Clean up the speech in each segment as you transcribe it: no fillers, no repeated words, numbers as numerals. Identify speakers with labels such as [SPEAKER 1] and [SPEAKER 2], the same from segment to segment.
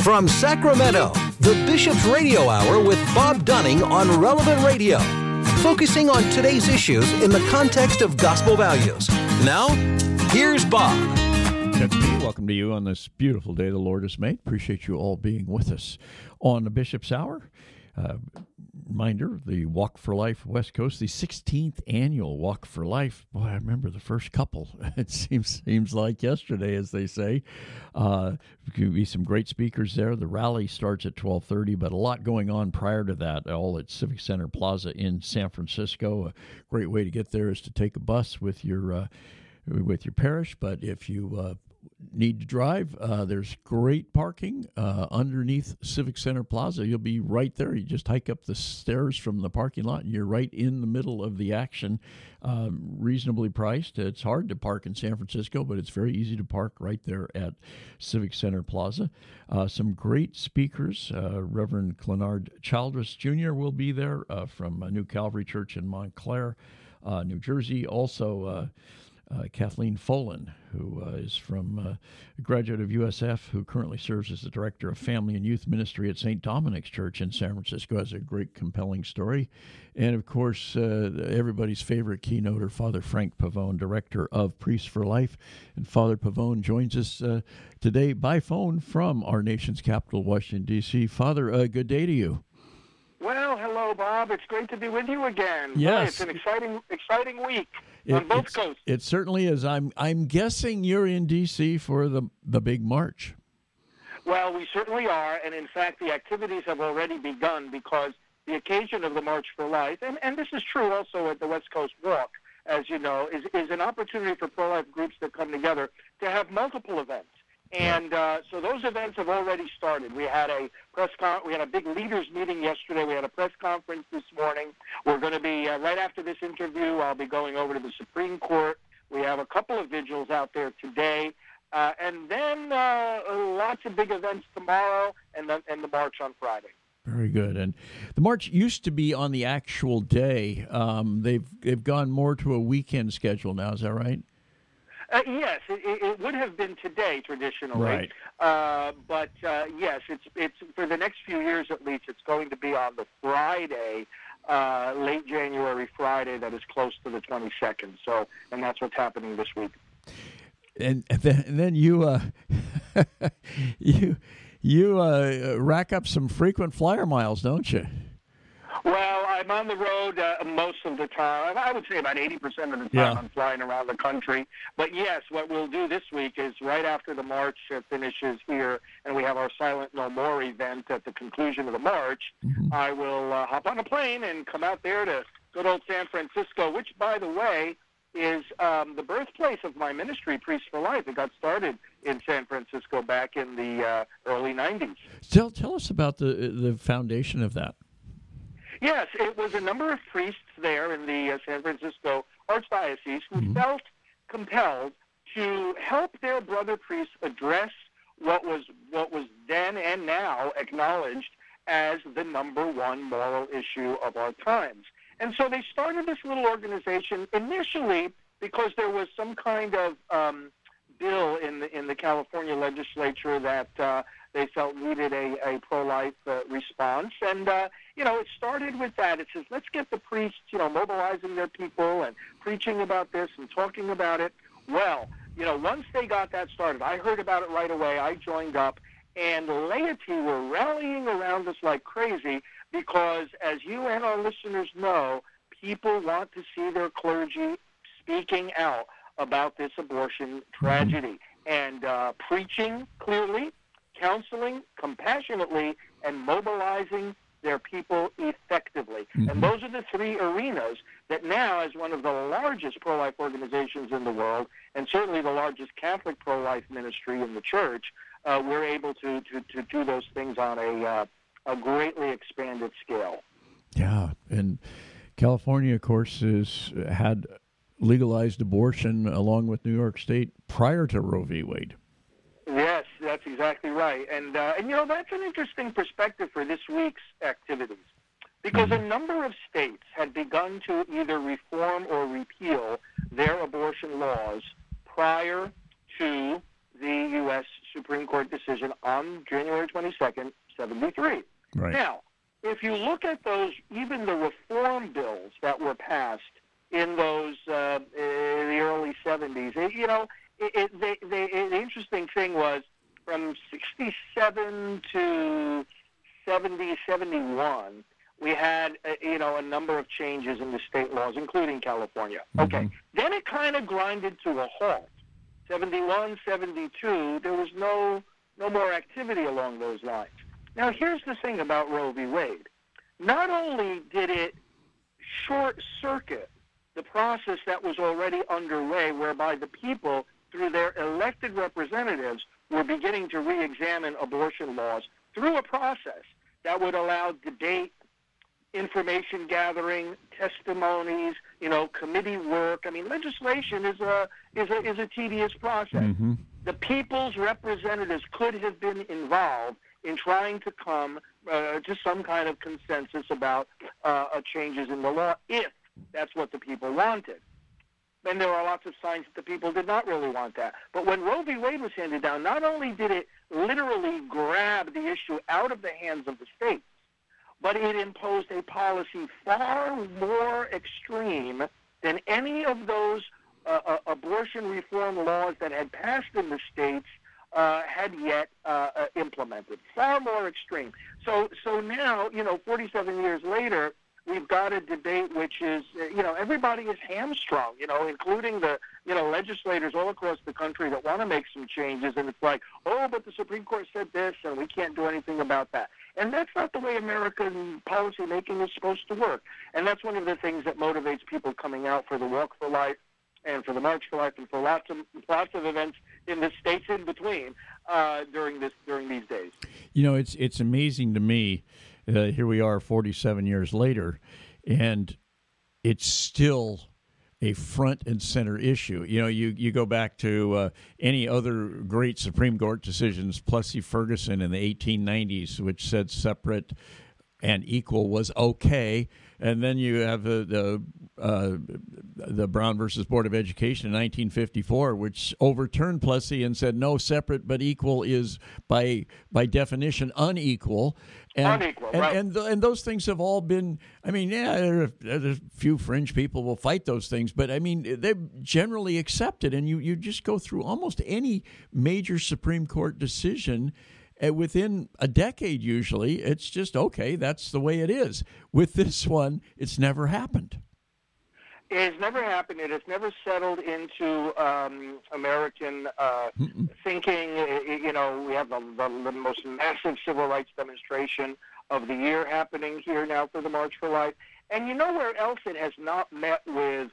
[SPEAKER 1] From Sacramento, the Bishop's Radio Hour with Bob Dunning on Relevant Radio, focusing on today's issues in the context of gospel values. Now, here's Bob.
[SPEAKER 2] That's me. Welcome to you on this beautiful day the Lord has made. Appreciate you all being with us on the Bishop's Hour. Reminder, the Walk for Life West Coast, the 16th annual Walk for Life. Boy, I remember the first couple. It seems like yesterday, as they say. There could be some great speakers there. The rally starts at 12:30, but a lot going on prior to that, all at Civic Center Plaza in San Francisco. A great way to get there is to take a bus with your parish, but if you need to drive, there's great parking underneath Civic Center Plaza. You'll be right there. You just hike up the stairs from the parking lot, and you're right in the middle of the action. Reasonably priced. It's hard to park in San Francisco, but it's very easy to park right there at Civic Center Plaza. Some great speakers. Reverend Clenard Childress Jr. will be there from New Calvary Church in Montclair, New Jersey. Also, Kathleen Folan, who is from a graduate of USF, who currently serves as the Director of Family and Youth Ministry at St. Dominic's Church in San Francisco, has a great, compelling story. And, of course, everybody's favorite keynoter, Father Frank Pavone, Director of Priests for Life. And Father Pavone joins us today by phone from our nation's capital, Washington, D.C. Father, good day to you.
[SPEAKER 3] Well, hello, Bob. It's great to be with you again.
[SPEAKER 2] Yes.
[SPEAKER 3] Boy, it's an exciting week on both coasts.
[SPEAKER 2] It certainly is. I'm guessing you're in D.C. for the big march.
[SPEAKER 3] Well, we certainly are, and in fact, the activities have already begun because the occasion of the March for Life, and this is true also at the West Coast Walk, as you know, is an opportunity for pro-life groups that come together to have multiple events. And so those events have already started. We had a big leaders meeting yesterday. We had a press conference this morning. We're going to be right after this interview. I'll be going over to the Supreme Court. We have a couple of vigils out there today, and then lots of big events tomorrow, and the march on Friday.
[SPEAKER 2] Very good. And the march used to be on the actual day. They've gone more to a weekend schedule now. Is that right?
[SPEAKER 3] Yes, it would have been today traditionally,
[SPEAKER 2] right.
[SPEAKER 3] But yes, it's for the next few years at least. It's going to be on the Friday, late January Friday, that is close to the 22nd. So, and that's what's happening this week.
[SPEAKER 2] And then you you rack up some frequent flyer miles, don't you?
[SPEAKER 3] Well, I'm on the road most of the time. I would say about 80% of the time I'm flying around the country. But yes, what we'll do this week is right after the march finishes here, and we have our Silent No More event at the conclusion of the march, I will hop on a plane and come out there to good old San Francisco, which, by the way, is the birthplace of my ministry, Priests for Life. It got started in San Francisco back in the early 90s.
[SPEAKER 2] Tell us about the foundation of that.
[SPEAKER 3] Yes, it was a number of priests there in the San Francisco Archdiocese who felt compelled to help their brother priests address what was then and now acknowledged as the number one moral issue of our times. And so they started this little organization initially because there was some kind of bill in the California legislature that they felt needed a pro-life response. And, it started with that. It says, let's get the priests, mobilizing their people and preaching about this and talking about it. Well, once they got that started, I heard about it right away. I joined up, and the laity were rallying around us like crazy because, as you and our listeners know, people want to see their clergy speaking out about this abortion tragedy and preaching clearly, counseling compassionately, and mobilizing their people effectively. And those are the three arenas that now, as one of the largest pro-life organizations in the world, and certainly the largest Catholic pro-life ministry in the church, we're able to do those things on a greatly expanded scale.
[SPEAKER 2] Yeah, and California, of course, has had legalized abortion along with New York State prior to Roe v. Wade.
[SPEAKER 3] Yes, that's exactly right. And that's an interesting perspective for this week's activities because a number of states had begun to either reform or repeal their abortion laws prior to the U.S. Supreme Court decision on January 22nd, 73.
[SPEAKER 2] Right.
[SPEAKER 3] Now, if you look at those, even the reform bills that were passed in those the early 70s, the interesting thing was from 67 to 70, 71, we had a number of changes in the state laws, including California.
[SPEAKER 2] Mm-hmm.
[SPEAKER 3] Okay, then it kind of grinded to a halt. 71, 72, there was no more activity along those lines. Now, here's the thing about Roe v. Wade. Not only did it short-circuit the process that was already underway, whereby the people, through their elected representatives, were beginning to re-examine abortion laws through a process that would allow debate, information gathering, testimonies, committee work. I mean, legislation is a tedious process.
[SPEAKER 2] Mm-hmm.
[SPEAKER 3] The people's representatives could have been involved in trying to come to some kind of consensus about changes in the law, if that's what the people wanted. And there are lots of signs that the people did not really want that. But when Roe v. Wade was handed down, not only did it literally grab the issue out of the hands of the states, but it imposed a policy far more extreme than any of those abortion reform laws that had passed in the states had yet implemented. Far more extreme. So now, 47 years later, we've got a debate which is, everybody is hamstrung, including the, legislators all across the country that want to make some changes. And it's like, oh, but the Supreme Court said this, and we can't do anything about that. And that's not the way American policymaking is supposed to work. And that's one of the things that motivates people coming out for the Walk for Life and for the March for Life and for lots of events in the states in between during these days.
[SPEAKER 2] It's amazing to me. Here we are 47 years later, and it's still a front and center issue. You go back to any other great Supreme Court decisions, Plessy Ferguson in the 1890s, which said separate and equal was okay. And then you have the Brown versus Board of Education in 1954, which overturned Plessy and said no, separate but equal is by definition unequal. And those things have all been. I mean, there's a few fringe people will fight those things, but I mean they're generally accepted. And you just go through almost any major Supreme Court decision. Within a decade, usually, it's just, okay, that's the way it is. With this one, it's never happened.
[SPEAKER 3] It has never happened. It has never settled into American thinking. We have the most massive civil rights demonstration of the year happening here now for the March for Life. And where else it has not met with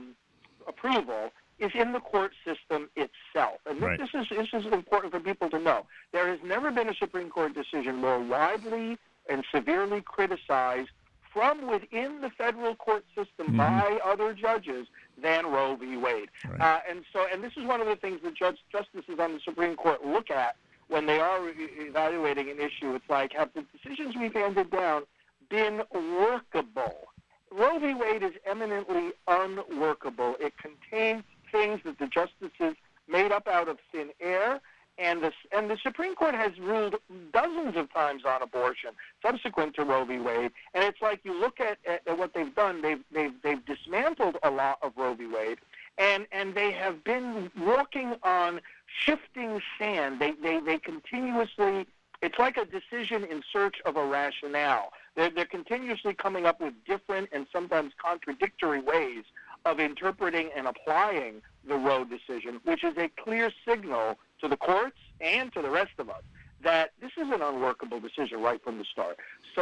[SPEAKER 3] approval is in the court system itself. And
[SPEAKER 2] right.
[SPEAKER 3] this is important for people to know. There has never been a Supreme Court decision more widely and severely criticized from within the federal court system by other judges than Roe v. Wade.
[SPEAKER 2] Right.
[SPEAKER 3] And this is one of the things that justices on the Supreme Court look at when they are evaluating an issue. It's like, have the decisions we've handed down been workable? Roe v. Wade is eminently unworkable. It contains things that the justices made up out of thin air, and the Supreme Court has ruled dozens of times on abortion subsequent to Roe v. Wade. And it's like you look at what they've done. They've dismantled a lot of Roe v. Wade, and they have been walking on shifting sand. They continuously. It's like a decision in search of a rationale. They're continuously coming up with different and sometimes contradictory ways of interpreting and applying the Roe decision, which is a clear signal to the courts and to the rest of us that this is an unworkable decision right from the start.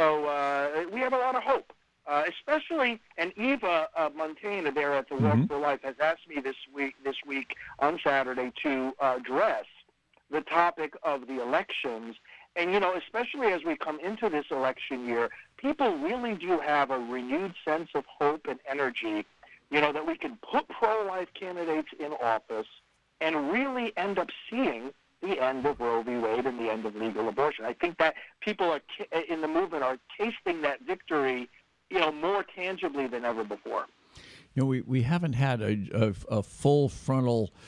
[SPEAKER 3] So we have a lot of hope, especially, and Eva Montana there at the Walk for Life has asked me this week on Saturday to address the topic of the elections. And, especially as we come into this election year, people really do have a renewed sense of hope and energy, that we can put pro-life candidates in office and really end up seeing the end of Roe v. Wade and the end of legal abortion. I think that people in the movement are tasting that victory, more tangibly than ever before.
[SPEAKER 2] We haven't had a full frontal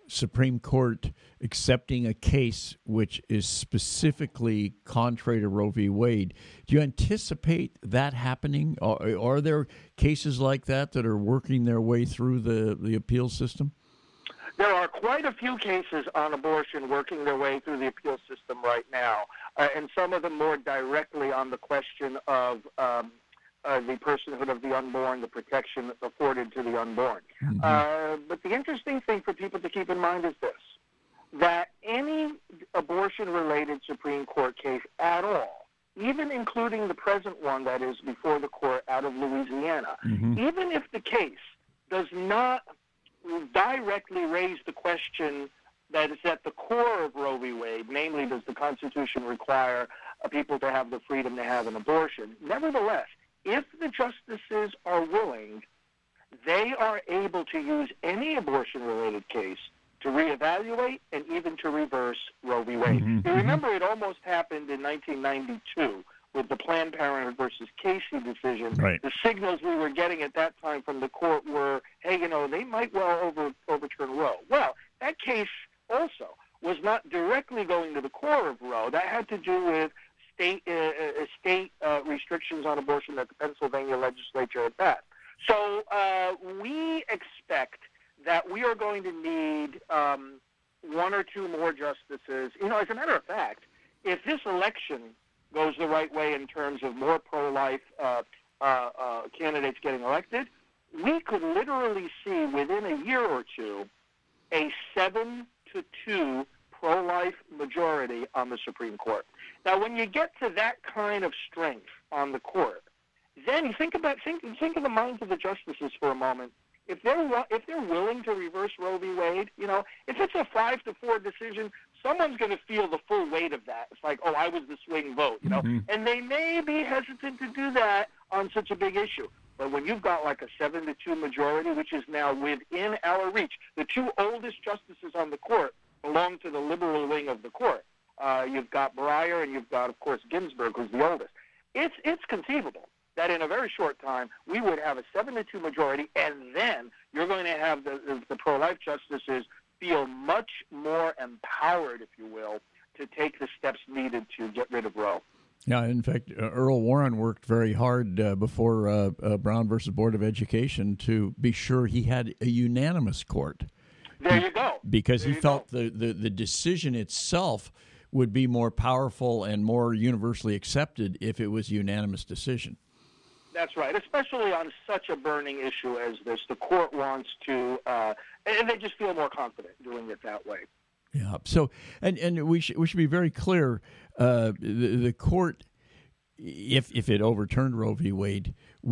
[SPEAKER 2] Supreme Court accepting a case which is specifically contrary to Roe v. Wade. Do you anticipate that happening? Are there cases like that are working their way through the appeals system?
[SPEAKER 3] There are quite a few cases on abortion working their way through the appeal system right now, and some of them more directly on the question of the personhood of the unborn, the protection afforded to the unborn. Mm-hmm. But the interesting thing for people to keep in mind is this, that any abortion-related Supreme Court case at all, even including the present one that is before the court out of Louisiana, mm-hmm. even if the case does not directly raise the question that is at the core of Roe v. Wade, namely, does the Constitution require people to have the freedom to have an abortion? Nevertheless, if the justices are willing, they are able to use any abortion-related case to reevaluate and even to reverse Roe v. Wade. Mm-hmm. You remember it almost happened in 1992 with the Planned Parenthood versus Casey decision.
[SPEAKER 2] Right.
[SPEAKER 3] The signals we were getting at that time from the court were, hey, they might well overturn Roe. Well, that case also was not directly going to the core of Roe. That had to do with state restrictions on abortion that the Pennsylvania legislature had passed. So we expect that we are going to need one or two more justices. As a matter of fact, if this election goes the right way in terms of more pro-life candidates getting elected, we could literally see within a year or two a 7-2 pro-life majority on the Supreme Court. Now, when you get to that kind of strength on the court, then you think of the minds of the justices for a moment. If they're willing to reverse Roe v. Wade, if it's a 5-4 decision, someone's going to feel the full weight of that. It's like, I was the swing vote, mm-hmm. and they may be hesitant to do that on such a big issue. But when you've got like a 7-2 majority, which is now within our reach, the two oldest justices on the court belong to the liberal wing of the court. You've got Breyer and you've got, of course, Ginsburg, who's the oldest. It's conceivable that in a very short time we would have a 7-2 majority, and then you're going to have the pro-life justices feel much more empowered, if you will, to take the steps needed to get rid of Roe.
[SPEAKER 2] Yeah, in fact, Earl Warren worked very hard before Brown versus Board of Education to be sure he had a unanimous court.
[SPEAKER 3] There you go.
[SPEAKER 2] Because he felt the decision itself would be more powerful and more universally accepted if it was a unanimous decision.
[SPEAKER 3] That's right, especially on such a burning issue as this. The court wants to, and they just feel more confident doing it that way.
[SPEAKER 2] Yeah. So, and we should be very clear. The court, if it overturned Roe v. Wade,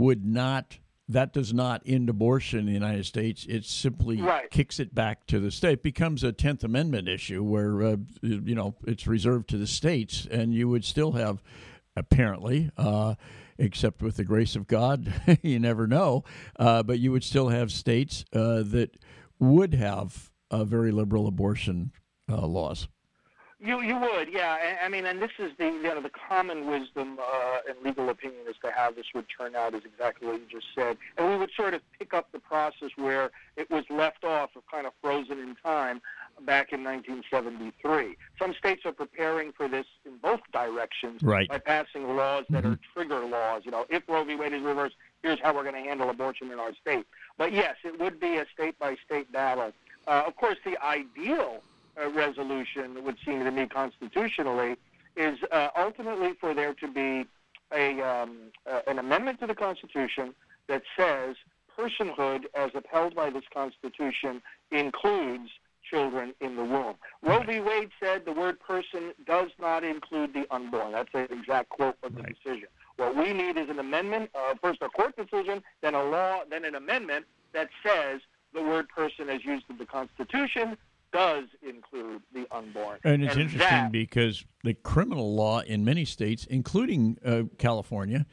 [SPEAKER 2] that does not end abortion in the United States. It simply kicks it back to the state. It becomes a 10th Amendment issue where it's reserved to the states, and you would still have, apparently, except with the grace of God, you never know, but you would still have states that would have very liberal abortion laws.
[SPEAKER 3] You would, yeah. I mean, and this is the common wisdom and legal opinion as to how this would turn out is exactly what you just said. And we would sort of pick up the process where it was left off, or kind of frozen in time, back in 1973. Some states are preparing for this in both directions by passing laws that are trigger laws. If Roe v. Wade is reversed, here's how we're going to handle abortion in our state. But yes, it would be a state-by-state battle. Of course, the ideal resolution, would seem to me constitutionally, is ultimately for there to be an amendment to the Constitution that says personhood, as upheld by this Constitution, includes children in the womb. Roe v. Wade said the word person does not include the unborn. That's an exact quote from the decision. What we need is an amendment, first a court decision, then a law, then an amendment that says the word person as used in the Constitution does include the unborn.
[SPEAKER 2] And it's interesting because the criminal law in many states, including California,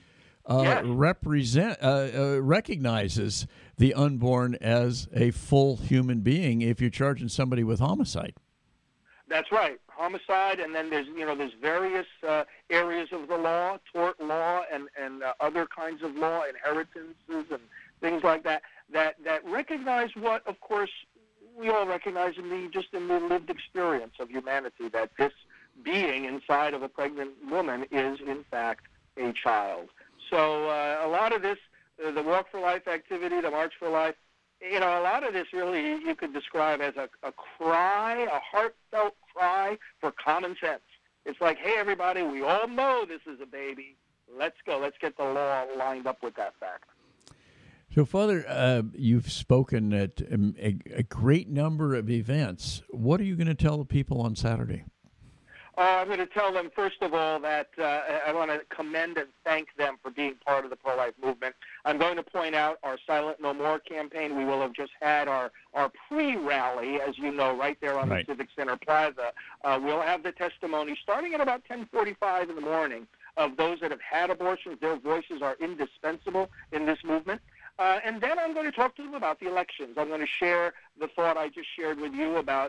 [SPEAKER 2] recognizes the unborn as a full human being if you're charging somebody with homicide.
[SPEAKER 3] That's right, homicide, and then there's various areas of the law, tort law, and other kinds of law, inheritances and things like that recognize what, of course, we all recognize in the lived experience of humanity that this being inside of a pregnant woman is, in fact, a child. So a lot of this, the Walk for Life activity, the March for Life, a lot of this really you could describe as a cry, a heartfelt cry for common sense. It's like, hey, everybody, we all know this is a baby. Let's go. Let's get the law lined up with that fact.
[SPEAKER 2] So, Father, you've spoken at a great number of events. What are you going to tell the people on Saturday?
[SPEAKER 3] I'm going to tell them, first of all, that I want to commend and thank them for being part of the pro-life movement. I'm going to point out our Silent No More campaign. We will have just had our pre-rally, as you know, right there on the Civic Center Plaza. We'll have the testimony starting at about 10:45 in the morning of those that have had abortions. Their voices are indispensable in this movement. And then I'm going to talk to them about the elections. I'm going to share the thought I just shared with you about,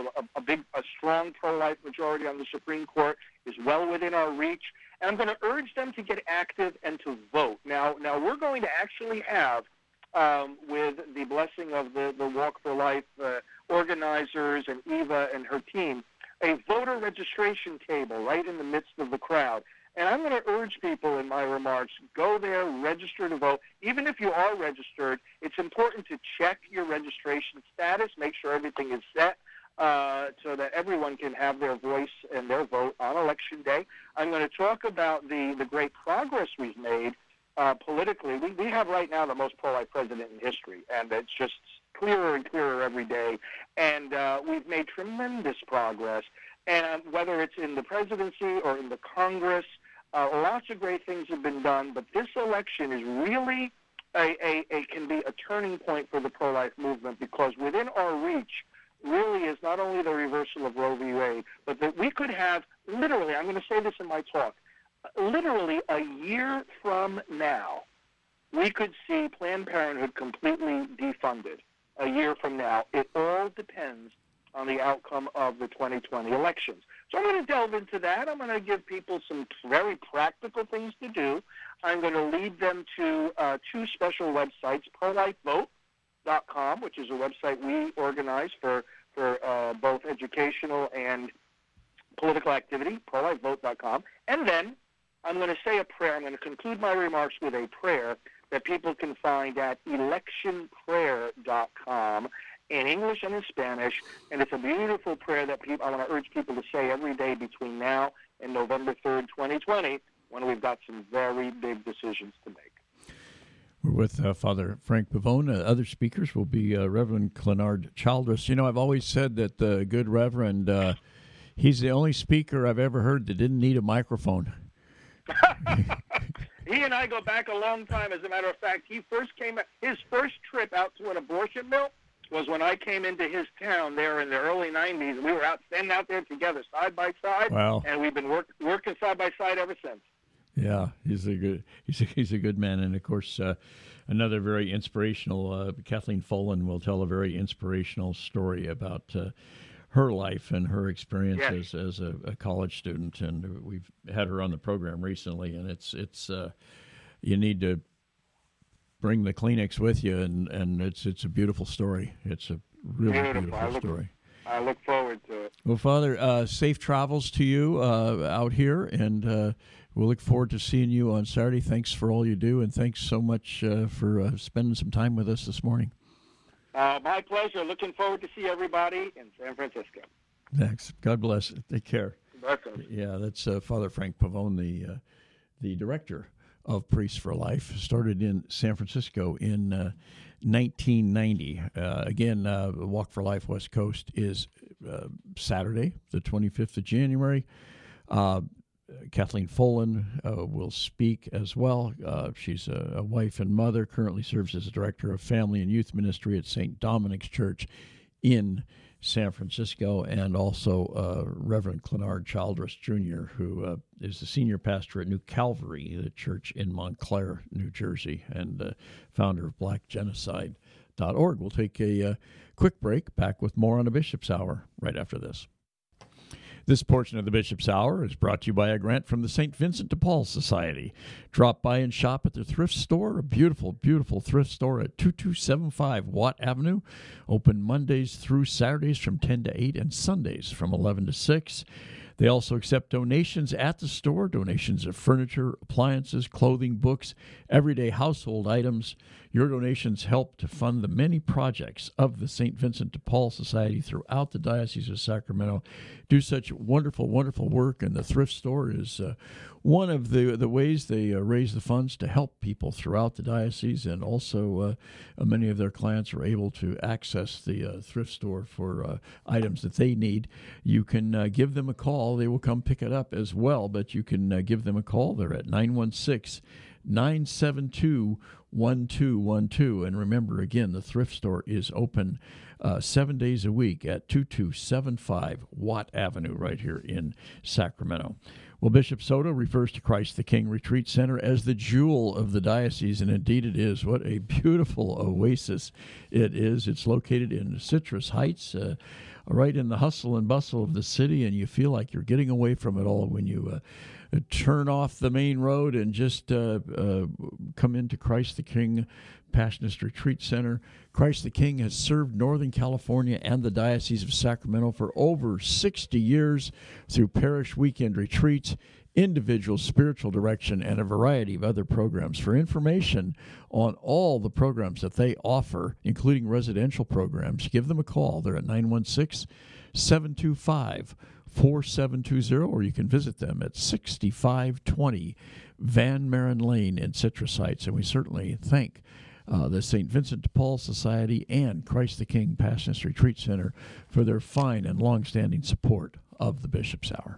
[SPEAKER 3] a strong pro-life majority on the Supreme Court is well within our reach. And I'm going to urge them to get active and to vote. Now we're going to actually have, with the blessing of the Walk for Life organizers and Eva and her team, a voter registration table right in the midst of the crowd. And I'm going to urge people in my remarks, go there, register to vote. Even if you are registered, it's important to check your registration status, make sure everything is set so that everyone can have their voice and their vote on Election Day. I'm going to talk about the great progress we've made politically. We have right now the most pro-life president in history, and it's just clearer and clearer every day. And we've made tremendous progress. And whether it's in the presidency or in the Congress, lots of great things have been done. But this election is really can be a turning point for the pro-life movement, because within our reach really is not only the reversal of Roe v. Wade, but that we could have literally, I'm going to say this in my talk, literally a year from now, we could see Planned Parenthood completely defunded. A year from now. It all depends on the outcome of the 2020 elections. So I'm going to delve into that. I'm going to give people some very practical things to do. I'm going to lead them to two special websites, prolifevote.com, which is a website we organize for both educational and political activity, prolifevote.com. And then I'm going to say a prayer. I'm going to conclude my remarks with a prayer that people can find at electionprayer.com in English and in Spanish, and it's a beautiful prayer that I want to urge people to say every day between now and November 3rd, 2020, when we've got some very big decisions to make.
[SPEAKER 2] We're with Father Frank Pavone. Other speakers will be Reverend Clenard Childress. I've always said that the good Reverend, he's the only speaker I've ever heard that didn't need a microphone.
[SPEAKER 3] He and I go back a long time. As a matter of fact, his first trip out to an abortion mill was when I came into his town there in the early 90s. We were standing out there together, side by side.
[SPEAKER 2] Wow.
[SPEAKER 3] And we've been working side by side ever since.
[SPEAKER 2] Yeah, he's a good man, and of course, another very inspirational. Kathleen Folan will tell a very inspirational story about her life and her experiences as a college student, and we've had her on the program recently. And it's you need to bring the Kleenex with you, and it's a beautiful story. It's a really beautiful story.
[SPEAKER 3] I look forward to it.
[SPEAKER 2] Well, Father, safe travels to you out here, and we'll look forward to seeing you on Saturday. Thanks for all you do, and thanks so much for spending some time with us this morning.
[SPEAKER 3] My pleasure. Looking forward to see everybody in San Francisco.
[SPEAKER 2] Thanks. God bless. Take care.
[SPEAKER 3] Welcome.
[SPEAKER 2] Yeah, that's Father Frank Pavone, the director of Priests for Life. Started in San Francisco in 1990. Again, Walk for Life West Coast is Saturday, the 25th of January. Kathleen Folan will speak as well. She's a wife and mother, currently serves as a director of family and youth ministry at St. Dominic's Church in San Francisco, and also Reverend Clenard Childress Jr., who is the senior pastor at New Calvary, the church in Montclair, New Jersey, and founder of BlackGenocide.org. We'll take a quick break, back with more on the Bishop's Hour right after this. This portion of the Bishop's Hour is brought to you by a grant from the St. Vincent de Paul Society. Drop by and shop at their thrift store, a beautiful, beautiful thrift store at 2275 Watt Avenue. Open Mondays through Saturdays from 10 to 8 and Sundays from 11 to 6. They also accept donations at the store, donations of furniture, appliances, clothing, books, everyday household items. Your donations help to fund the many projects of the St. Vincent de Paul Society throughout the Diocese of Sacramento. Do such wonderful, wonderful work, and the thrift store is one of the ways they raise the funds to help people throughout the diocese, and also many of their clients are able to access the thrift store for items that they need. You can give them a call. They will come pick it up as well, but you can give them a call. They're at 916-972-1212. And remember, again, the thrift store is open 7 days a week at 2275 Watt Avenue right here in Sacramento. Well, Bishop Soto refers to Christ the King Retreat Center as the jewel of the diocese, and indeed it is. What a beautiful oasis it is. It's located in Citrus Heights, right in the hustle and bustle of the city, and you feel like you're getting away from it all when you turn off the main road and just come into Christ the King Passionist Retreat Center. Christ the King has served Northern California and the Diocese of Sacramento for over 60 years through parish weekend retreats, individual spiritual direction, and a variety of other programs. For information on all the programs that they offer, including residential programs, give them a call. They're at 916-725-4720, or you can visit them at 6520 Van Maren Lane in Citrus Heights. And we certainly thank the St. Vincent de Paul Society and Christ the King Passionist Retreat Center for their fine and long-standing support of the Bishop's Hour.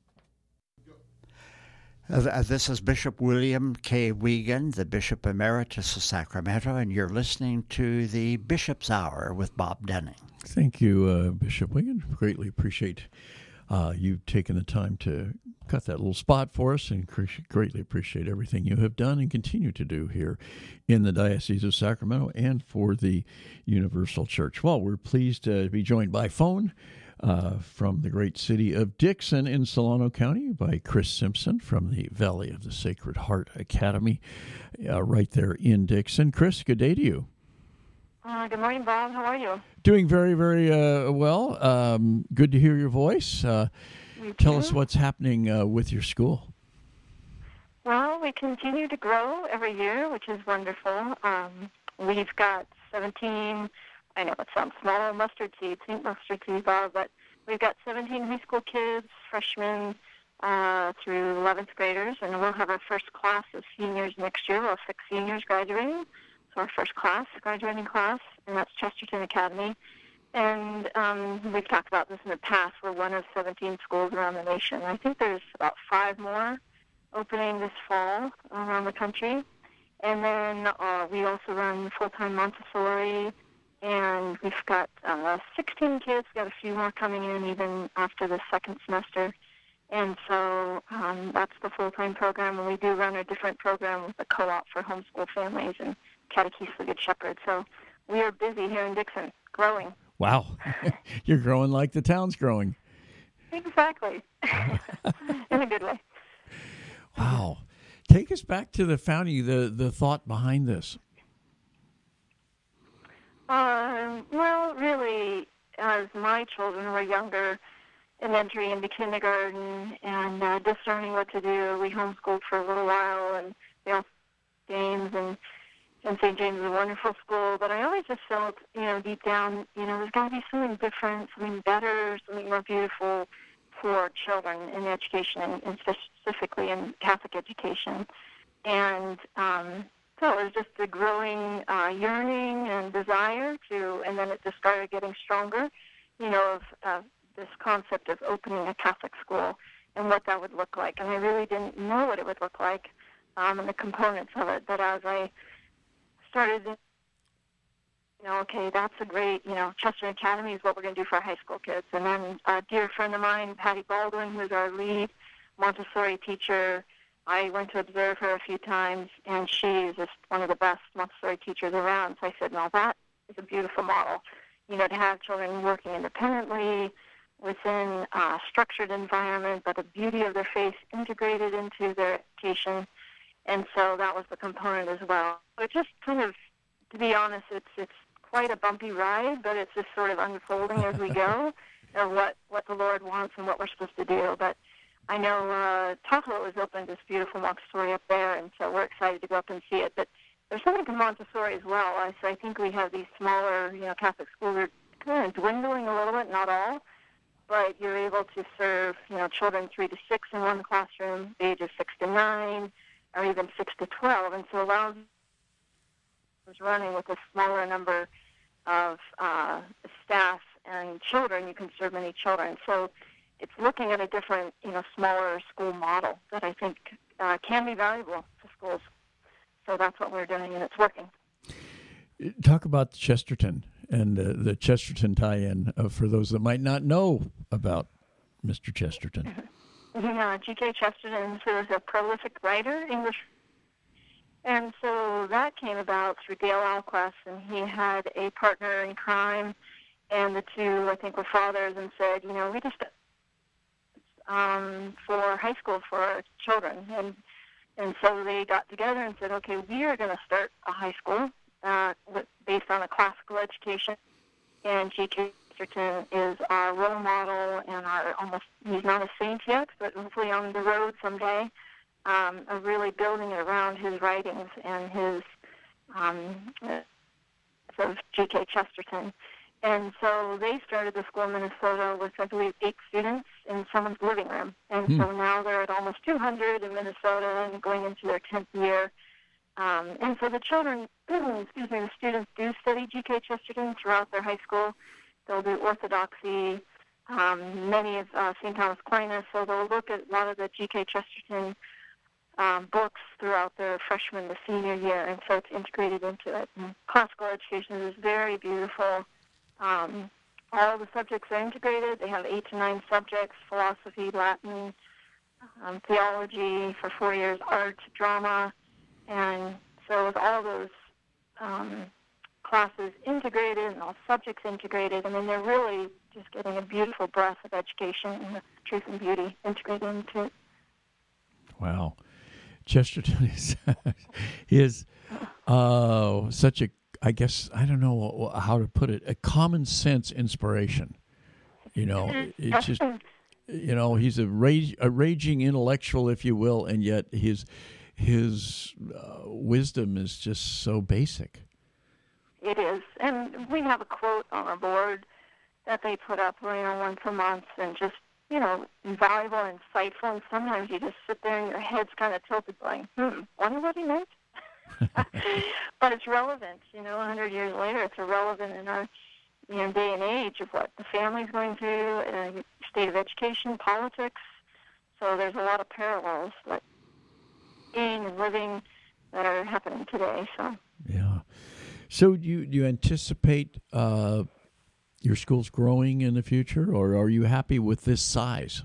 [SPEAKER 4] This is Bishop William K. Wiegand, the Bishop Emeritus of Sacramento, and you're listening to the Bishop's Hour with Bob Dunning.
[SPEAKER 2] Thank you, Bishop Wiegand. Greatly appreciate you taking the time to cut that little spot for us, and greatly appreciate everything you have done and continue to do here in the Diocese of Sacramento and for the Universal Church. Well, we're pleased to be joined by phone from the great city of Dixon in Solano County by Chris Simpson from the Valley of the Sacred Heart Academy right there in Dixon. Chris, good day to you.
[SPEAKER 5] Good morning, Bob. How are you?
[SPEAKER 2] Doing very, very well. Good to hear your voice. Tell us what's happening with your school.
[SPEAKER 5] Well, we continue to grow every year, which is wonderful. We've got 17, I know it sounds small, mustard seeds, Bob, but we've got 17 high school kids, freshmen through 11th graders, and we'll have our first class of seniors next year. We'll have 6 seniors graduating. So our first class, graduating class, and that's Chesterton Academy. And we've talked about this in the past. We're one of 17 schools around the nation. I think there's about 5 more opening this fall around the country. And then we also run full-time Montessori, and we've got 16 kids. We've got a few more coming in even after the second semester. And so that's the full-time program. And we do run a different program with the co-op for homeschool families and Catechese for Good Shepherd. So we are busy here in Dixon, growing.
[SPEAKER 2] Wow. You're growing like the town's growing.
[SPEAKER 5] Exactly. In a good way.
[SPEAKER 2] Wow. Take us back to the founding, the thought behind this.
[SPEAKER 5] Well, really, as my children were younger and entering into kindergarten and discerning what to do, we homeschooled for a little while, and they all games, and St. James is a wonderful school, but I always just felt, deep down, there's got to be something different, something better, something more beautiful for children in education, and specifically in Catholic education. And so it was just a growing yearning and desire to, and then it just started getting stronger, of this concept of opening a Catholic school and what that would look like. And I really didn't know what it would look like and the components of it, but as I started, okay, that's a great, Chesterton Academy is what we're going to do for our high school kids. And then a dear friend of mine, Patty Baldwin, who's our lead Montessori teacher, I went to observe her a few times, and she is just one of the best Montessori teachers around. So I said, that is a beautiful model, to have children working independently, within a structured environment, but the beauty of their faith integrated into their education. And so that was the component as well. It just kind of, to be honest, it's quite a bumpy ride, but it's just sort of unfolding as we go of what the Lord wants and what we're supposed to do. But I know Tahoe has opened this beautiful Montessori up there, and so we're excited to go up and see it. But there's something to Montessori as well. So I think we have these smaller, Catholic schools are kind of dwindling a little bit, not all, but you're able to serve, children 3 to 6 in one classroom, ages 6 to 9, or even 6 to 12, and so allows us running with a smaller number of staff and children. You can serve many children. So it's looking at a different, smaller school model that I think can be valuable to schools. So that's what we're doing, and it's working.
[SPEAKER 2] Talk about Chesterton and the Chesterton tie-in for those that might not know about Mr. Chesterton.
[SPEAKER 5] Yeah, G.K. Chesterton was a prolific writer, English. And so that came about through Dale Alquist, and he had a partner in crime, and the two, I think, were fathers, and said, we just for high school for our children. And so they got together and said, okay, we are going to start a high school based on a classical education, and G.K. Chesterton is our role model and he's not a saint yet, but hopefully on the road someday, of really building it around his writings and his of G.K. Chesterton. And so they started the school in Minnesota with, I believe, 8 students in someone's living room. And so now they're at almost 200 in Minnesota and going into their 10th year. And so the children, the students do study G.K. Chesterton throughout their high school. They'll do orthodoxy, many of St. Thomas Aquinas, so they'll look at a lot of the G.K. Chesterton books throughout their freshman to senior year, and so it's integrated into it. And classical education is very beautiful. All the subjects are integrated. They have 8 to 9 subjects: philosophy, Latin, theology for 4 years, art, drama, and so with all those classes integrated and all subjects integrated, they're really just getting a beautiful breadth of education and the truth and beauty integrated into it.
[SPEAKER 2] Wow. Chesterton is such a, I guess, I don't know how to put it, a common sense inspiration. It's just, he's a raging intellectual, if you will, and yet his wisdom is just so basic.
[SPEAKER 5] It is. And we have a quote on our board that they put up, once a month, and just, valuable and insightful. And sometimes you just sit there and your head's kind of tilted going, wonder what he meant? But it's relevant, 100 years later, it's relevant in our day and age of what the family's going through, state of education, politics. So there's a lot of parallels that being and living that are happening today. So
[SPEAKER 2] yeah. So do you anticipate your schools growing in the future, or are you happy with this size?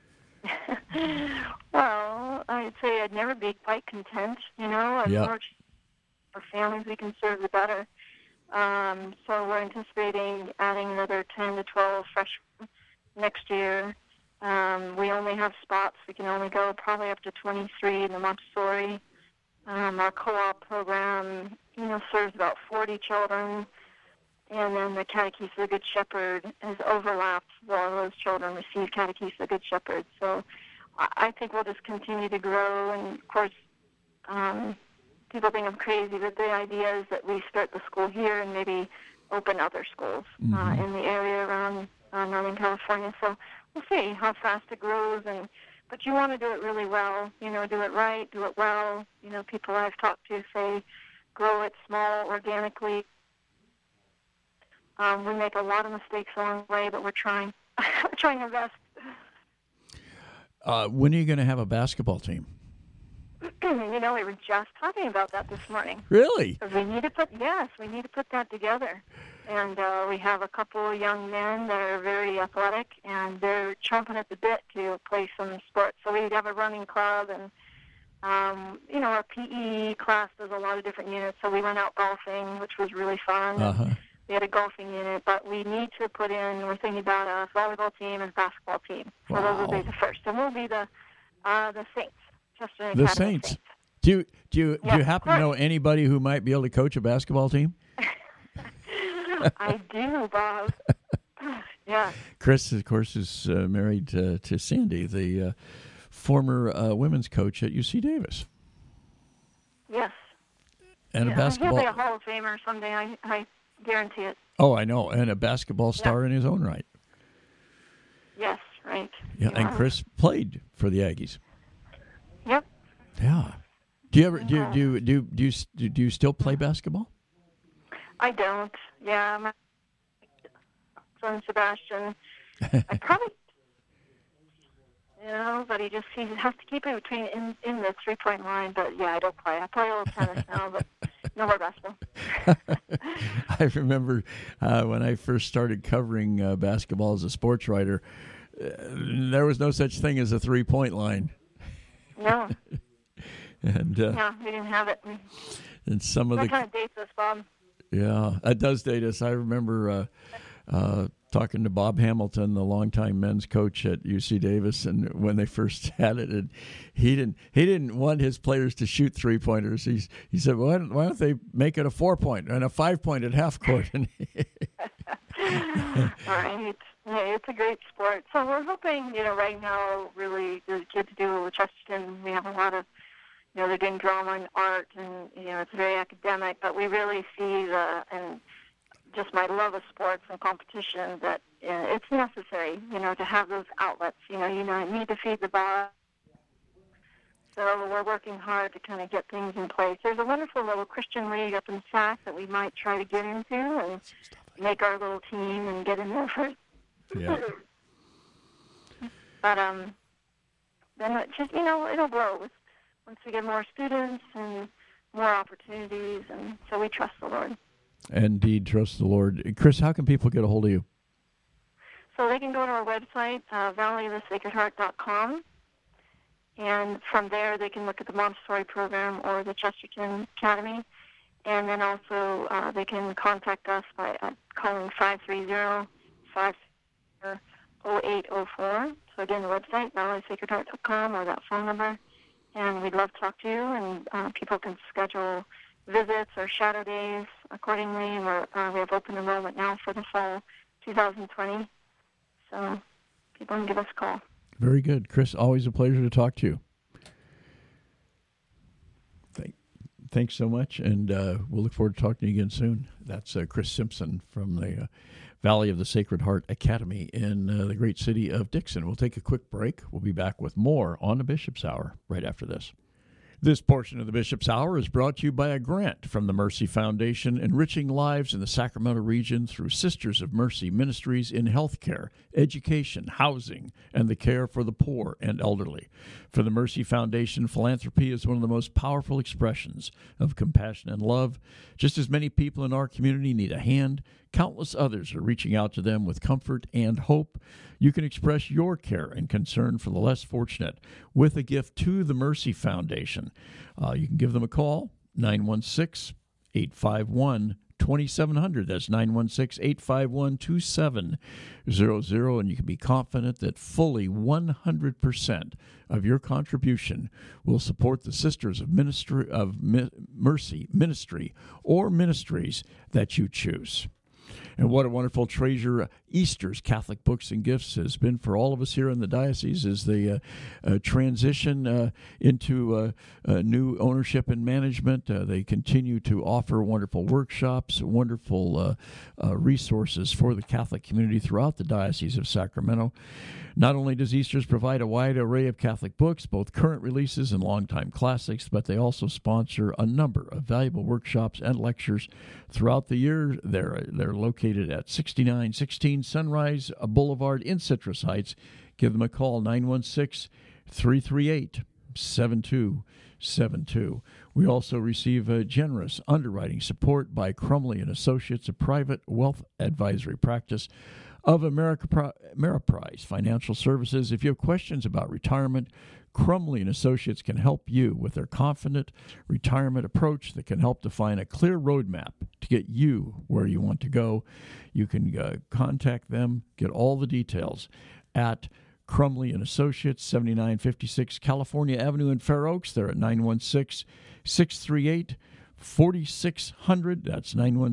[SPEAKER 5] Well, I'd say I'd never be quite content. The more families we can serve, the better. So we're anticipating adding another 10 to 12 freshmen next year. We only have spots. We can only go probably up to 23 in the Montessori. Our co-op program, serves about 40 children. And then the Catechism of the Good Shepherd has overlapped. All those children receive Catechism of the Good Shepherd. So I think we'll just continue to grow. And, of course, people think I'm crazy, but the idea is that we start the school here and maybe open other schools in the area around Northern California. So we'll see how fast it grows. But you want to do it really well, do it right, do it well. People I've talked to say grow it small, organically. We make a lot of mistakes along the way, but we're trying. We're trying our best.
[SPEAKER 2] When are you going to have a basketball team?
[SPEAKER 5] We were just talking about that this morning.
[SPEAKER 2] Really?
[SPEAKER 5] We need to put that together. And we have a couple of young men that are very athletic, and they're chomping at the bit to play some sports. So we have a running club, and our PE class does a lot of different units. So we went out golfing, which was really fun. We had a golfing unit, but we need to put in, we're thinking about a volleyball team and a basketball team. So those will be the first. And we'll be the Saints. Chester
[SPEAKER 2] The
[SPEAKER 5] Academy
[SPEAKER 2] Saints. Do you happen to know
[SPEAKER 5] course.
[SPEAKER 2] anybody who might be able to coach a basketball team?
[SPEAKER 5] I do, Bob. Yeah.
[SPEAKER 2] Chris, of course, is married to Sandy, the former women's coach at UC Davis.
[SPEAKER 5] Yes.
[SPEAKER 2] And a basketball.
[SPEAKER 5] He'll be a Hall of Famer someday. I guarantee it.
[SPEAKER 2] Oh, I know. And a basketball star in his own right.
[SPEAKER 5] Yes, right.
[SPEAKER 2] Yeah. And Chris played for the Aggies.
[SPEAKER 5] Yep.
[SPEAKER 2] Yeah. Do you ever do you still play basketball?
[SPEAKER 5] I don't. Yeah, my son Sebastian. I probably, but he has to keep it in the 3-point line. But yeah, I don't play. I play a little tennis now, but no more basketball.
[SPEAKER 2] I remember when I first started covering basketball as a sports writer, there was no such thing as a 3-point line.
[SPEAKER 5] No.
[SPEAKER 2] And
[SPEAKER 5] yeah, we didn't have it.
[SPEAKER 2] And some of
[SPEAKER 5] that kind of dates us, Bob.
[SPEAKER 2] Yeah, it does date us. I remember talking to Bob Hamilton, the longtime men's coach at UC Davis, and when they first had it, and he didn't want his players to shoot 3-pointers. He said, well, why don't they make it a 4-point and a 5-point at half court?
[SPEAKER 5] Right. Yeah, it's a great sport. So we're hoping, right now, really, the kids do with Chesterton. We have a lot of, they're doing drama and art, and, it's very academic, but we really see and just my love of sports and competition, that it's necessary, to have those outlets. You need to feed the body. So we're working hard to kind of get things in place. There's a wonderful little Christian league up in SAC that we might try to get into and make our little team and get in there for it.
[SPEAKER 2] Yeah.
[SPEAKER 5] But then it just, it'll grow once we get more students and more opportunities, and so we trust the Lord.
[SPEAKER 2] Indeed, trust the Lord. Chris, how can people get a hold of you?
[SPEAKER 5] So they can go to our website, valleyofthesacredheart.com, and from there they can look at the Montessori program or the Chesterton Academy, and then also they can contact us by calling 530-50804. So again, the website, valleyofthesacredheart.com, or that phone number, and we'd love to talk to you, and people can schedule visits or shadow days accordingly, and we have open enrollment now for the fall 2020, so people can give us a call.
[SPEAKER 2] Very good. Chris, always a pleasure to talk to you. Thanks so much, and we'll look forward to talking to you again soon. That's Chris Simpson from the Valley of the Sacred Heart Academy in the great city of Dixon. We'll take a quick break. We'll be back with more on the Bishop's Hour right after this. This portion of the Bishop's Hour is brought to you by a grant from the Mercy Foundation, enriching lives in the Sacramento region through Sisters of Mercy ministries in healthcare, education, housing, and the care for the poor and elderly. For the Mercy Foundation, philanthropy is one of the most powerful expressions of compassion and love. Just as many people in our community need a hand, countless others are reaching out to them with comfort and hope. You can express your care and concern for the less fortunate with a gift to the Mercy Foundation. You can give them a call, 916-851-2700. That's 916-851-2700. And you can be confident that fully 100% of your contribution will support the Sisters of Mercy Ministry or ministries that you choose. And what a wonderful treasure Easter's Catholic Books and Gifts has been for all of us here in the diocese as they transition into new ownership and management. They continue to offer wonderful workshops, wonderful resources for the Catholic community throughout the Diocese of Sacramento. Not only does Easter's provide a wide array of Catholic books, both current releases and longtime classics, but they also sponsor a number of valuable workshops and lectures throughout the year. They're located at 6916 Sunrise Boulevard in Citrus Heights. Give them a call, 916-338-7272. We also receive generous underwriting support by Crumley & Associates, a private wealth advisory practice of Ameriprise Financial Services. If you have questions about retirement, Crumley and Associates can help you with their confident retirement approach that can help define a clear roadmap to get you where you want to go. You can contact them, get all the details at Crumley and Associates, 7956 California Avenue in Fair Oaks. They're at 916-638-4600. That's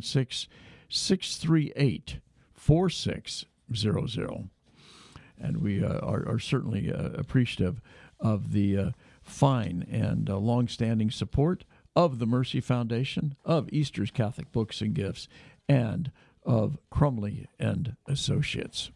[SPEAKER 2] 916-638-4600. And we are certainly appreciative of the fine and long-standing support of the Mercy Foundation, of Easter's Catholic Books and Gifts, and of Crumley and Associates.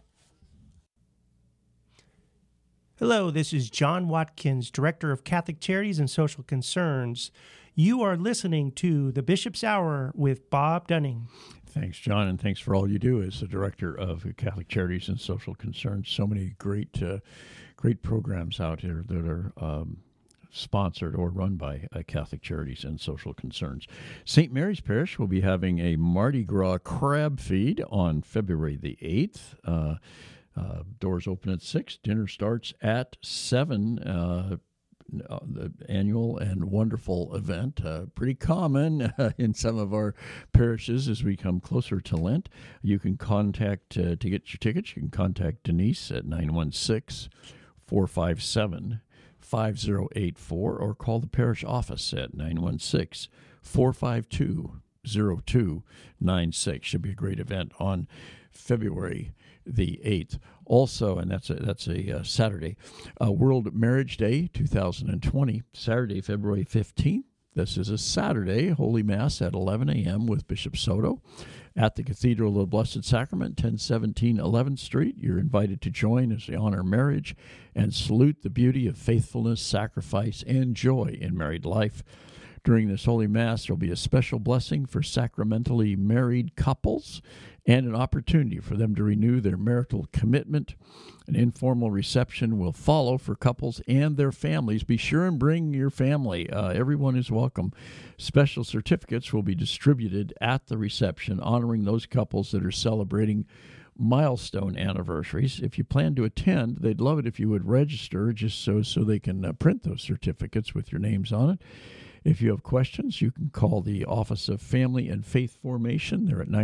[SPEAKER 6] Hello, this is John Watkins, Director of Catholic Charities and Social Concerns. You are listening to the Bishop's Hour with Bob Dunning.
[SPEAKER 2] Thanks, John, and thanks for all you do as the Director of Catholic Charities and Social Concerns. So many great programs out here that are sponsored or run by Catholic Charities and Social Concerns. St. Mary's Parish will be having a Mardi Gras crab feed on February the 8th. Doors open at 6. Dinner starts at 7. The annual and wonderful event, pretty common in some of our parishes as we come closer to Lent. You can contact, to get your tickets, you can contact Denise at 916-457-5084 or call the parish office at 916-452-0296. Should be a great event on February the 8th. Also, and that's a Saturday, World Marriage Day 2020, Saturday, February 15th. This is a Saturday, Holy Mass at 11 a.m. with Bishop Soto at the Cathedral of the Blessed Sacrament, 1017 11th Street. You're invited to join as we honor marriage and salute the beauty of faithfulness, sacrifice, and joy in married life. During this Holy Mass, there will be a special blessing for sacramentally married couples and an opportunity for them to renew their marital commitment. An informal reception will follow for couples and their families. Be sure and bring your family. Everyone is welcome. Special certificates will be distributed at the reception, honoring those couples that are celebrating milestone anniversaries. If you plan to attend, they'd love it if you would register just so they can print those certificates with your names on it. If you have questions, you can call the Office of Family and Faith Formation. They're at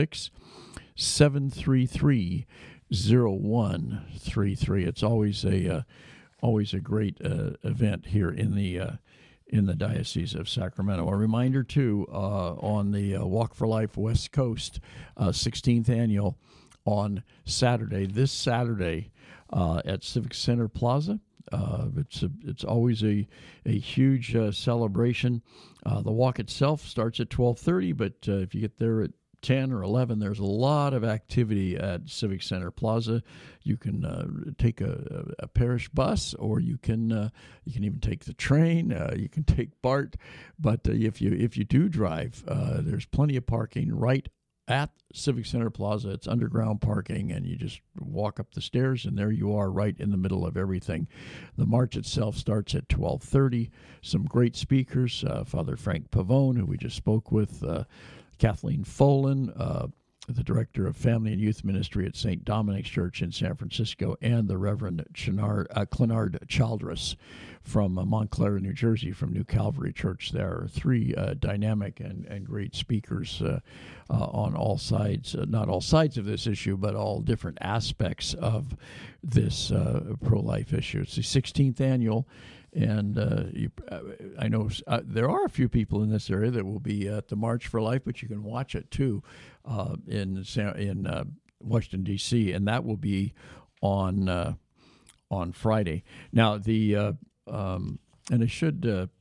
[SPEAKER 2] 916-733-0133. It's always a great event here in the Diocese of Sacramento. A reminder too on the Walk for Life West Coast 16th annual on Saturday. This Saturday at Civic Center Plaza. It's always a huge celebration. The walk itself starts at 12:30, but if you get there at 10 or 11, there's a lot of activity at Civic Center Plaza. You can take a parish bus, or you can even take the train. You can take BART, but if you do drive, there's plenty of parking right at Civic Center Plaza. It's underground parking, and you just walk up the stairs, and there you are right in the middle of everything. The march itself starts at 12:30. Some great speakers, Father Frank Pavone, who we just spoke with, Kathleen Folan, the Director of Family and Youth Ministry at St. Dominic's Church in San Francisco, and the Reverend Clenard Childress from Montclair, New Jersey, from New Calvary Church. There are three dynamic and great speakers on all sides, not all sides of this issue, but all different aspects of this pro-life issue. It's the 16th annual. And I know there are a few people in this area that will be at the March for Life, but you can watch it too in Washington D.C., and that will be on Friday. Now and I should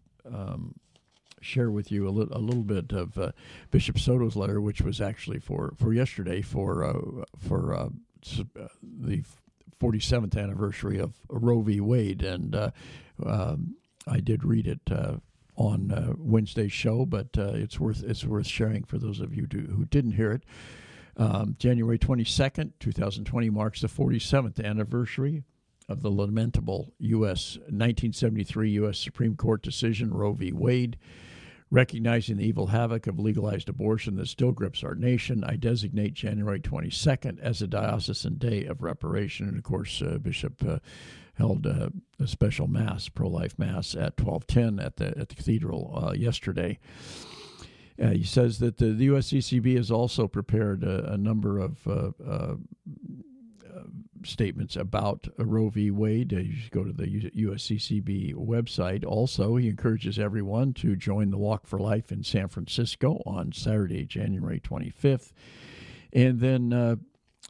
[SPEAKER 2] share with you a little bit of Bishop Soto's letter, which was actually for yesterday for the 47th anniversary of Roe v. Wade, and I did read it on Wednesday's show, but it's worth sharing for those of you who didn't hear it. January 22nd, 2020 marks the 47th anniversary of the lamentable 1973 U.S. Supreme Court decision, Roe v. Wade. Recognizing the evil havoc of legalized abortion that still grips our nation, I designate January 22nd as a diocesan day of reparation. And, of course, Bishop held a special mass, pro-life mass, at 12:10 at the cathedral yesterday. He says that the USCCB has also prepared a number of statements about Roe v. Wade. You should go to the USCCB website. Also, he encourages everyone to join the Walk for Life in San Francisco on Saturday, January 25th. And then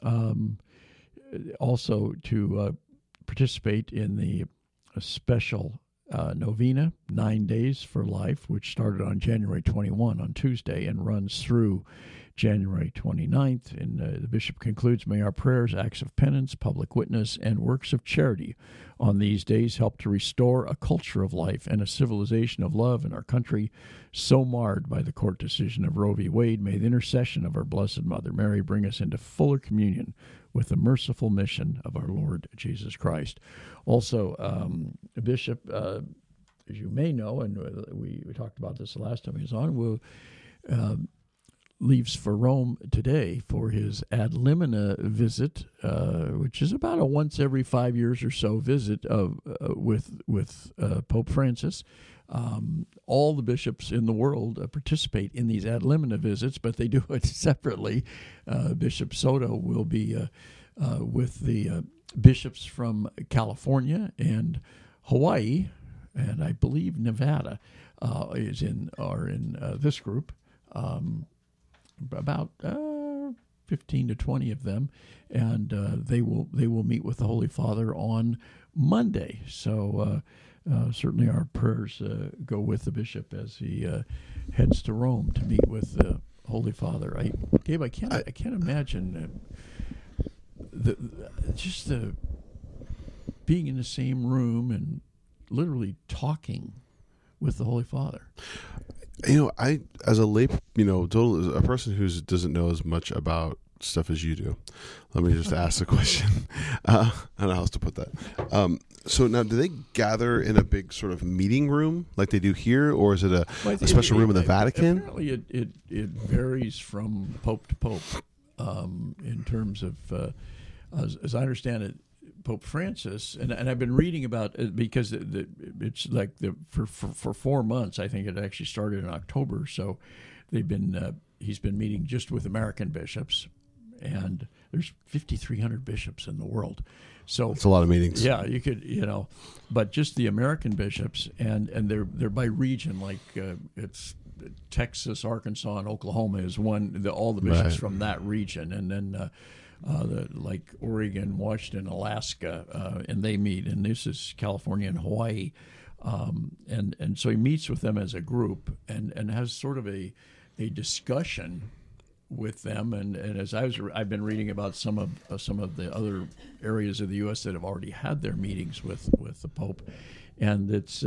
[SPEAKER 2] also to participate in the special novena, 9 Days for Life, which started on January 21 on Tuesday and runs through January 29th. And the bishop concludes, may our prayers, acts of penance, public witness, and works of charity on these days help to restore a culture of life and a civilization of love in our country so marred by the court decision of Roe v. Wade. May the intercession of our Blessed Mother Mary bring us into fuller communion with the merciful mission of our Lord Jesus Christ. Also, Bishop, as you may know, and we talked about this the last time he was on, leaves for Rome today for his ad limina visit, which is about a once every 5 years or so visit with Pope Francis. All the bishops in the world participate in these ad limina visits, but they do it separately. Bishop Soto will be with the bishops from California and Hawaii, and I believe Nevada are in this group. About 15 to 20 of them, and they will meet with the Holy Father on Monday. So certainly our prayers go with the bishop as he heads to Rome to meet with the Holy Father. Gabe, I can't imagine the being in the same room and literally talking with the Holy Father.
[SPEAKER 7] I, as a lay, a person who doesn't know as much about stuff as you do, let me just ask the question. I don't know how else to put that. So now, do they gather in a big sort of meeting room like they do here, or is it a special room in the Vatican?
[SPEAKER 2] Apparently, it varies from pope to pope in terms of, as I understand it, Pope Francis, and I've been reading about it because it's like for 4 months. I think it actually started in October. So he's been meeting just with American bishops, and there's 5,300 bishops in the world. So
[SPEAKER 7] it's a lot of meetings.
[SPEAKER 2] Yeah, you could, but just the American bishops, and they're by region. Like it's Texas, Arkansas, and Oklahoma is one. All the bishops from that region, and then. Like Oregon, Washington, Alaska, and they meet, and this is California and Hawaii, and so he meets with them as a group and has sort of a discussion with them, and as I've been reading about some of the other areas of the U.S. that have already had their meetings with the Pope, and it's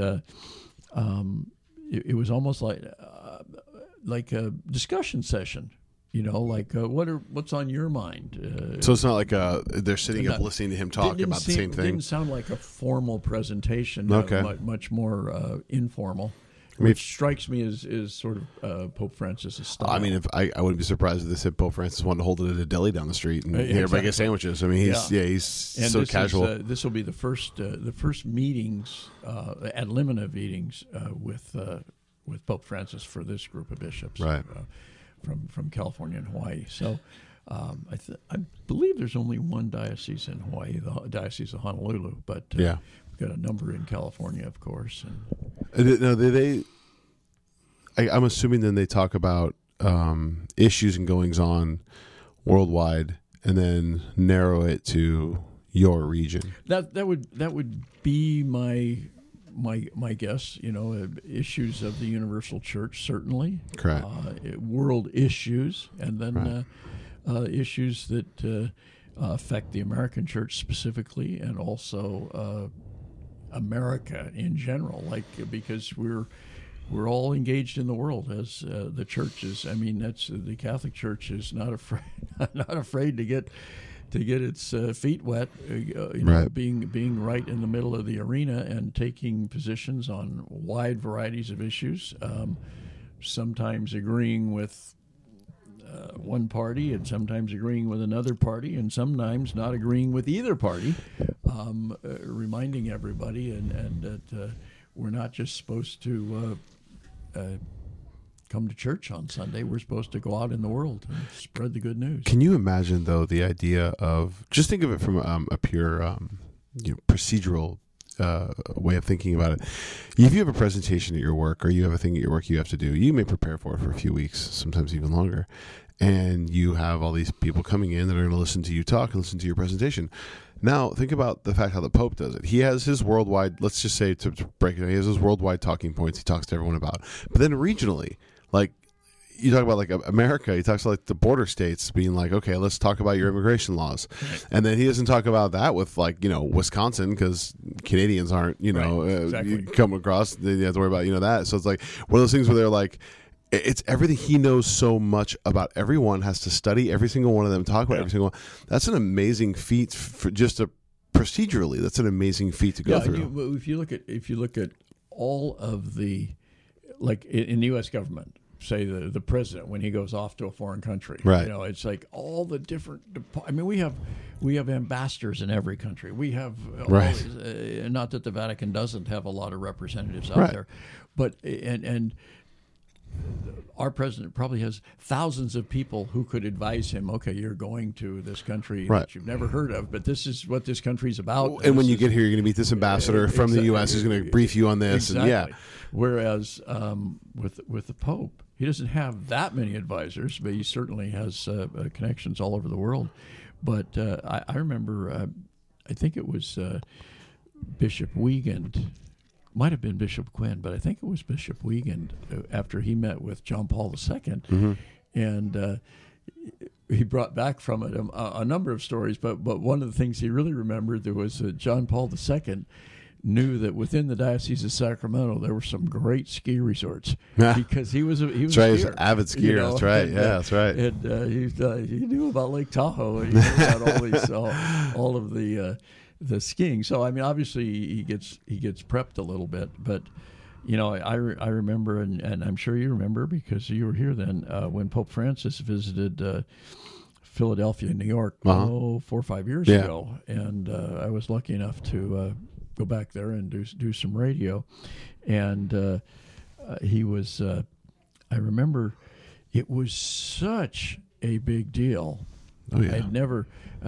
[SPEAKER 2] it was almost like a discussion session. What's on your mind?
[SPEAKER 7] So it's not like they're sitting up listening to him talk about the same thing.
[SPEAKER 2] It didn't sound like a formal presentation.
[SPEAKER 7] Okay.
[SPEAKER 2] Much more informal, which strikes me as sort of Pope Francis' style.
[SPEAKER 7] I mean, if I wouldn't be surprised if they said Pope Francis wanted to hold it at a deli down the street and everybody get sandwiches. I mean, he's so casual.
[SPEAKER 2] This will be the first meetings, ad limina meetings with Pope Francis for this group of bishops.
[SPEAKER 7] Right.
[SPEAKER 2] From California and Hawaii. So I believe there's only one diocese in Hawaii, the Diocese of Honolulu, but we've got a number in California, of course.
[SPEAKER 7] And I'm assuming then they talk about issues and goings on worldwide and then narrow it to your region.
[SPEAKER 2] That would be my guess, issues of the Universal Church, certainly.
[SPEAKER 7] Correct.
[SPEAKER 2] World issues, and then issues that affect the American Church specifically, and also America in general. Because we're all engaged in the world as the churches. I mean, that's the Catholic Church is not afraid to get its feet wet, being right in the middle of the arena and taking positions on wide varieties of issues. sometimes agreeing with one party and sometimes agreeing with another party and sometimes not agreeing with either party, reminding everybody and that we're not just supposed to come to church on Sunday. We're supposed to go out in the world and spread the good news.
[SPEAKER 7] Can you imagine, though, the idea of, just think of it from a pure procedural way of thinking about it. If you have a presentation at your work or you have a thing at your work you have to do, you may prepare for it for a few weeks, sometimes even longer. And you have all these people coming in that are going to listen to you talk and listen to your presentation. Now, think about the fact how the Pope does it. He has his worldwide, let's just say to break it down, he has his worldwide talking points he talks to everyone about. But then regionally, like, you talk about like America, he talks like the border states being like, okay, let's talk about your immigration laws. Right. And then he doesn't talk about that with like, Wisconsin, because Canadians aren't, exactly. Come across, they have to worry about, that. So it's like one of those things where they're like, it's everything. He knows so much about everyone, has to study every single one of them, talk about every single one. That's an amazing feat for just procedurally. That's an amazing feat to go through.
[SPEAKER 2] If you look at all of the, like in the U.S. government, say the president when he goes off to a foreign country,
[SPEAKER 7] right?
[SPEAKER 2] It's like all the different. I mean, we have ambassadors in every country. We have
[SPEAKER 7] right.
[SPEAKER 2] Not that the Vatican doesn't have a lot of representatives out there, but and our president probably has thousands of people who could advise him. Okay, you're going to this country that you've never heard of, but this is what this country's about.
[SPEAKER 7] And when you get here, you're going to meet this ambassador from the U.S. who's going to brief you on this.
[SPEAKER 2] Exactly.
[SPEAKER 7] And
[SPEAKER 2] Whereas with the Pope, he doesn't have that many advisors, but he certainly has connections all over the world. But I remember, I think it was Bishop Wiegand. Might have been Bishop Quinn, but I think it was Bishop Wiegand after he met with John Paul II.
[SPEAKER 7] Mm-hmm.
[SPEAKER 2] And he brought back from it a number of stories, but one of the things he really remembered, there was John Paul II knew that within the Diocese of Sacramento there were some great ski resorts because he was
[SPEAKER 7] that's right. He was an avid skier. That's right.
[SPEAKER 2] And,
[SPEAKER 7] that's right.
[SPEAKER 2] And he knew about Lake Tahoe. And he knew about all of the skiing. So I mean, obviously he gets prepped a little bit, but I remember, and I'm sure you remember because you were here then when Pope Francis visited Philadelphia, New York, 4 or 5 years ago, and I was lucky enough to go back there and do some radio, and he was. I remember it was such a big deal.
[SPEAKER 7] Oh yeah.
[SPEAKER 2] I'd never,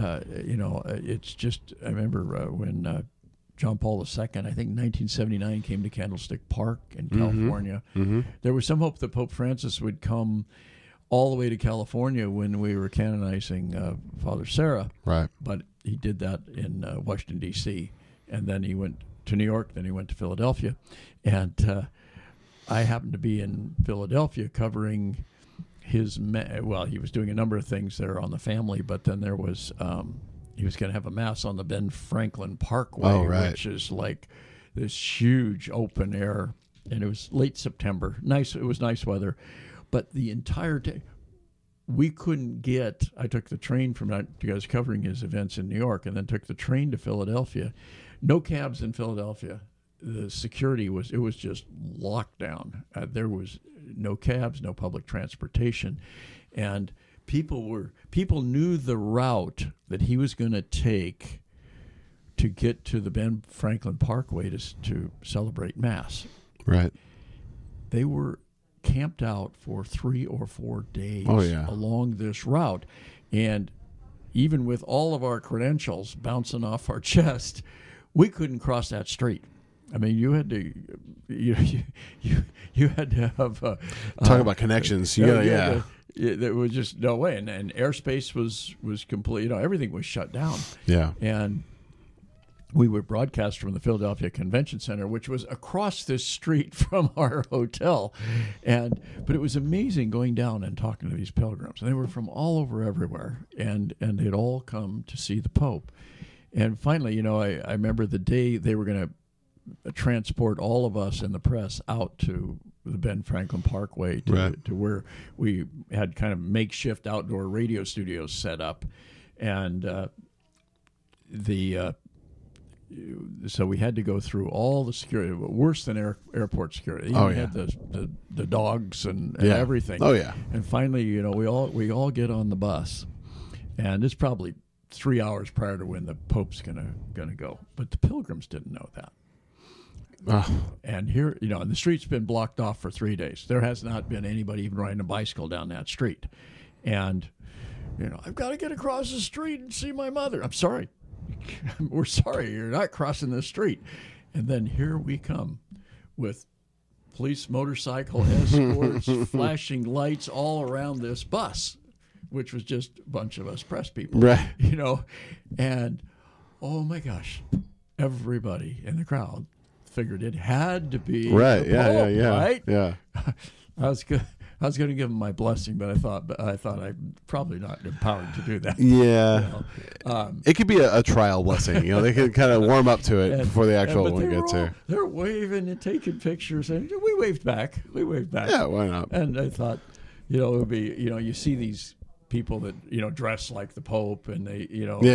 [SPEAKER 2] it's just. I remember when John Paul II, I think 1979, came to Candlestick Park in California.
[SPEAKER 7] Mm-hmm.
[SPEAKER 2] There was some hope that Pope Francis would come all the way to California when we were canonizing Father Serra.
[SPEAKER 7] Right.
[SPEAKER 2] But he did that in Washington, D.C., and then he went to New York, then he went to Philadelphia. And I happened to be in Philadelphia covering his, he was doing a number of things there on the family, but then there was, he was going to have a mass on the Ben Franklin Parkway, which is like this huge open air, and it was late September. It was nice weather, but the entire day, we couldn't get, I took the train from you guys covering his events in New York, and then took the train to Philadelphia. No cabs in Philadelphia. The security was just locked down. There was no cabs, no public transportation, and people knew the route that he was going to take to get to the Ben Franklin Parkway to celebrate Mass.
[SPEAKER 7] Right.
[SPEAKER 2] They were camped out for 3 or 4 days along this route, and even with all of our credentials bouncing off our chest, we couldn't cross that street. I mean, you had to have
[SPEAKER 7] talk about connections.
[SPEAKER 2] There was just no way, and airspace was complete. Everything was shut down.
[SPEAKER 7] Yeah,
[SPEAKER 2] and we would broadcast from the Philadelphia Convention Center, which was across this street from our hotel, but it was amazing going down and talking to these pilgrims. And they were from all over everywhere, and they'd all come to see the Pope. And finally, I remember the day they were going to transport all of us in the press out to the Ben Franklin Parkway to where we had kind of makeshift outdoor radio studios set up. And so we had to go through all the security, worse than airport security.
[SPEAKER 7] Oh,
[SPEAKER 2] we
[SPEAKER 7] yeah.
[SPEAKER 2] had the dogs and
[SPEAKER 7] Yeah.
[SPEAKER 2] everything.
[SPEAKER 7] Oh, yeah.
[SPEAKER 2] And finally, we all get on the bus, and it's probably 3 hours prior to when the Pope's gonna go. But the pilgrims didn't know that. And here, and the street's been blocked off for 3 days. There has not been anybody even riding a bicycle down that street. And, I've got to get across the street and see my mother. I'm sorry. We're sorry. You're not crossing the street. And then here we come with police motorcycle escorts, flashing lights all around this bus, which was just a bunch of us press people.
[SPEAKER 7] Right.
[SPEAKER 2] And, oh, my gosh, everybody in the crowd figured it had to be
[SPEAKER 7] Right.
[SPEAKER 2] the
[SPEAKER 7] Yeah.
[SPEAKER 2] Pope,
[SPEAKER 7] Yeah.
[SPEAKER 2] right?
[SPEAKER 7] Yeah.
[SPEAKER 2] I was going to give him my blessing, but I thought I'm probably not empowered to do that.
[SPEAKER 7] Yeah. It could be a trial blessing. They could kind of warm up to it before the actual one gets here.
[SPEAKER 2] They're waving and taking pictures, and we waved back.
[SPEAKER 7] Yeah, why not?
[SPEAKER 2] And I thought, it would be, you see these people that dress like the Pope, and they,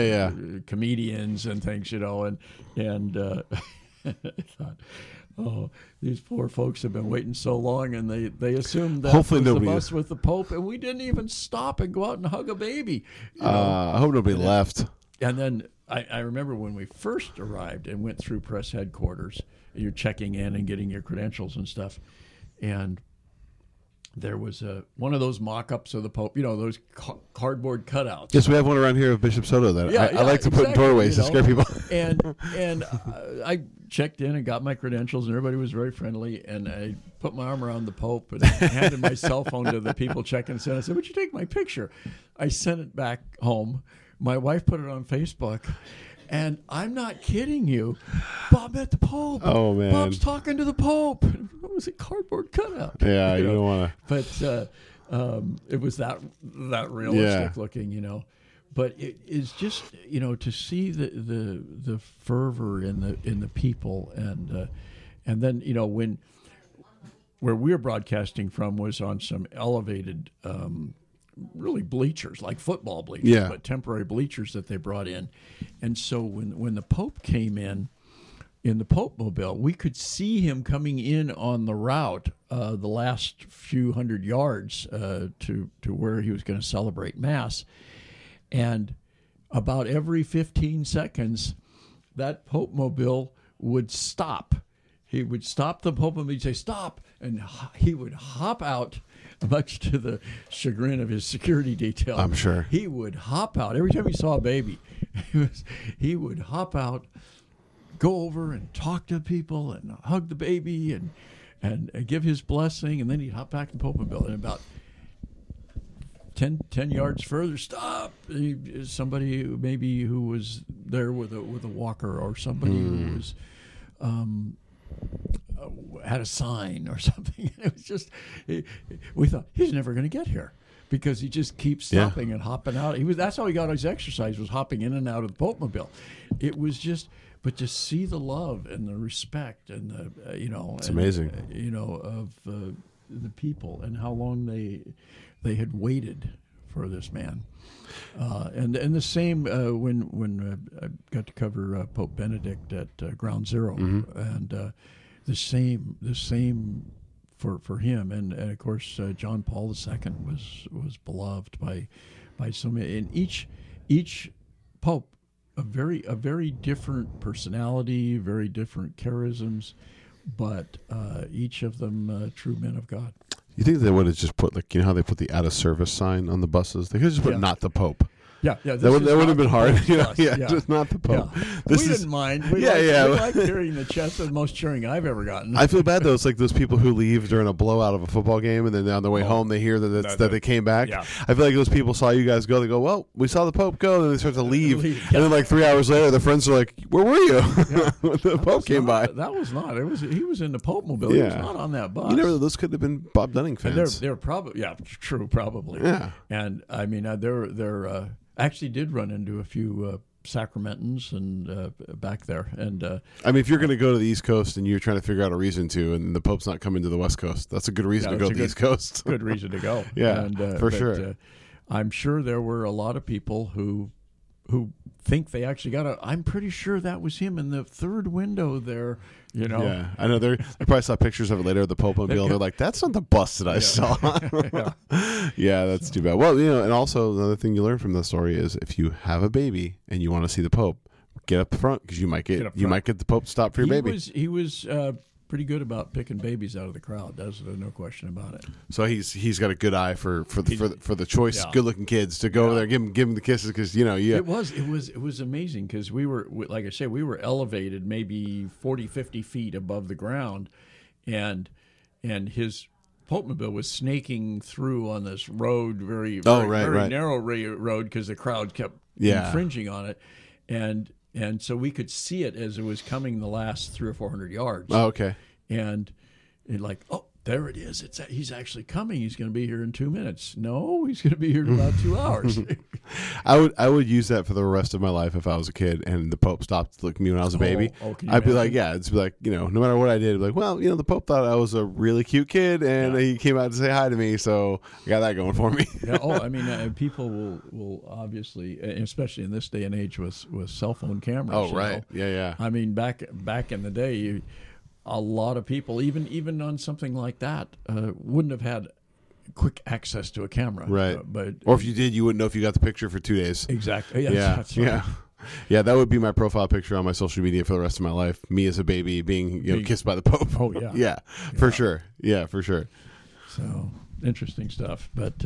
[SPEAKER 2] comedians and things, and I thought, oh, these poor folks have been waiting so long, and they assumed that
[SPEAKER 7] Hopefully
[SPEAKER 2] was the
[SPEAKER 7] nobody
[SPEAKER 2] bus with the Pope, and we didn't even stop and go out and hug a baby.
[SPEAKER 7] I hope nobody left.
[SPEAKER 2] And then I remember when we first arrived and went through press headquarters, you're checking in and getting your credentials and stuff, and there was one of those mock-ups of the Pope, those cardboard cutouts.
[SPEAKER 7] Yes, we have one around here of Bishop Soto that I like to put in doorways to scare people.
[SPEAKER 2] And I checked in and got my credentials, and everybody was very friendly. And I put my arm around the Pope and handed my cell phone to the people checking in. I said, "Would you take my picture?" I sent it back home. My wife put it on Facebook. And I'm not kidding you. Bob met the Pope.
[SPEAKER 7] Oh, man.
[SPEAKER 2] Bob's talking to the Pope. It was a cardboard cutout.
[SPEAKER 7] Yeah, you don't want
[SPEAKER 2] to. But it was that realistic looking, But it is just, to see the fervor in the people, and then where we're broadcasting from was on some elevated. Really bleachers, like football bleachers, but temporary bleachers that they brought in. And so when the Pope came in the Pope Mobile, we could see him coming in on the route, the last few hundred yards to where he was going to celebrate Mass. And about every 15 seconds, that Pope Mobile would stop. He would stop the Pope and he'd say, "Stop," and he would hop out, much to the chagrin of his security detail.
[SPEAKER 7] I'm sure.
[SPEAKER 2] He would hop out. Every time he saw a baby, he would hop out, go over and talk to people and hug the baby and give his blessing, and then he'd hop back in the Pope Mobile. And about 10 yards further, stop. Somebody maybe who was there with a walker, or somebody who was had a sign or something. It was just, we thought, he's never going to get here, because he just keeps stopping and hopping out. That's how he got his exercise, was hopping in and out of the Pope Mobile. It was just, but to see the love and the respect and the
[SPEAKER 7] it's amazing.
[SPEAKER 2] Of the people, and how long they had waited for this man. And the same when I got to cover Pope Benedict at Ground Zero, and the same for him, and of course John Paul II was beloved by so many, and each pope a very different personality, very different charisms, but each of them true men of God.
[SPEAKER 7] You think they would have just put, how they put the out of service sign on the buses? They could just put not the Pope.
[SPEAKER 2] Yeah.
[SPEAKER 7] That would have been hard. Just not the Pope.
[SPEAKER 2] Yeah. We didn't mind. We liked hearing the chest, the most cheering I've ever gotten.
[SPEAKER 7] I feel bad though. It's like those people who leave during a blowout of a football game, and then on the way home they hear that they came back.
[SPEAKER 2] Yeah.
[SPEAKER 7] I feel like those people saw you guys go. They go, "Well, we saw the Pope go," and then they start to leave. And then 3 hours later, their friends are like, "Where were you?" When the Pope came by.
[SPEAKER 2] That was not. He was in the Pope Mobile. He was not on that bus.
[SPEAKER 7] Those could have been Bob Dunning fans.
[SPEAKER 2] They're probably true, probably.
[SPEAKER 7] Yeah.
[SPEAKER 2] And I mean, they're actually did run into a few Sacramentans and back there. And
[SPEAKER 7] I mean, if you're going to go to the East Coast and you're trying to figure out a reason to, and the Pope's not coming to the West Coast, that's a good reason to go to the East Coast.
[SPEAKER 2] Good reason to go.
[SPEAKER 7] Yeah, for sure.
[SPEAKER 2] I'm sure there were a lot of people who who think they actually got I'm pretty sure that was him in the third window there. You know,
[SPEAKER 7] yeah, I know they probably saw pictures of it later, the Pope-mobile. They're like, "That's not the bus that I saw." Yeah, that's too bad. Well, and also another thing you learn from the story is if you have a baby and you want to see the Pope, get up front because you might get the Pope to stop for your baby.
[SPEAKER 2] He was pretty good about picking babies out of the crowd. There's no question about it.
[SPEAKER 7] So he's got a good eye for the choice, good looking kids to go over there, give them the kisses because
[SPEAKER 2] It was amazing because we were, like I said, we were elevated maybe 40, 50 feet above the ground, and his Pope-mobile was snaking through on this road, very narrow road because the crowd kept infringing on it, and so we could see it as it was coming the last 300 or 400 yards.
[SPEAKER 7] Oh, okay.
[SPEAKER 2] And like, oh, there it is. He's actually coming. He's going to be here in 2 minutes. No, he's going to be here in about 2 hours.
[SPEAKER 7] I would use that for the rest of my life if I was a kid and the Pope stopped to look at me when I was a baby. I'd be like, it's like, no matter what I did, I'd be like, well, the Pope thought I was a really cute kid and he came out to say hi to me, so I got that going for me.
[SPEAKER 2] People will obviously, especially in this day and age with cell phone cameras.
[SPEAKER 7] Oh, right. Yeah.
[SPEAKER 2] I mean, back in the day, a lot of people, even on something like that, wouldn't have had quick access to a camera.
[SPEAKER 7] Right.
[SPEAKER 2] But
[SPEAKER 7] or if you did, you wouldn't know if you got the picture for 2 days.
[SPEAKER 2] Exactly.
[SPEAKER 7] That's right. Yeah, that would be my profile picture on my social media for the rest of my life. Me as a baby being kissed by the Pope.
[SPEAKER 2] Oh, yeah.
[SPEAKER 7] Yeah, for sure. Yeah, for sure.
[SPEAKER 2] So interesting stuff. But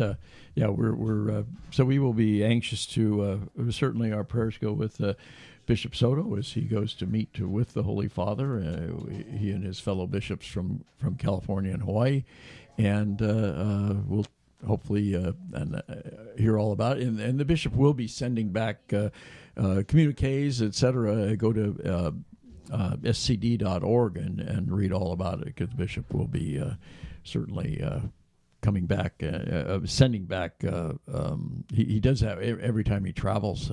[SPEAKER 2] we're so we will be anxious to certainly our prayers go with Bishop Soto as he goes to meet with the Holy Father. He and his fellow bishops from California and Hawaii, and we'll hopefully hear all about it. And the bishop will be sending back communiques, etc. Go to scd.org and read all about it because the bishop will be certainly coming back, sending back. He does have every time he travels.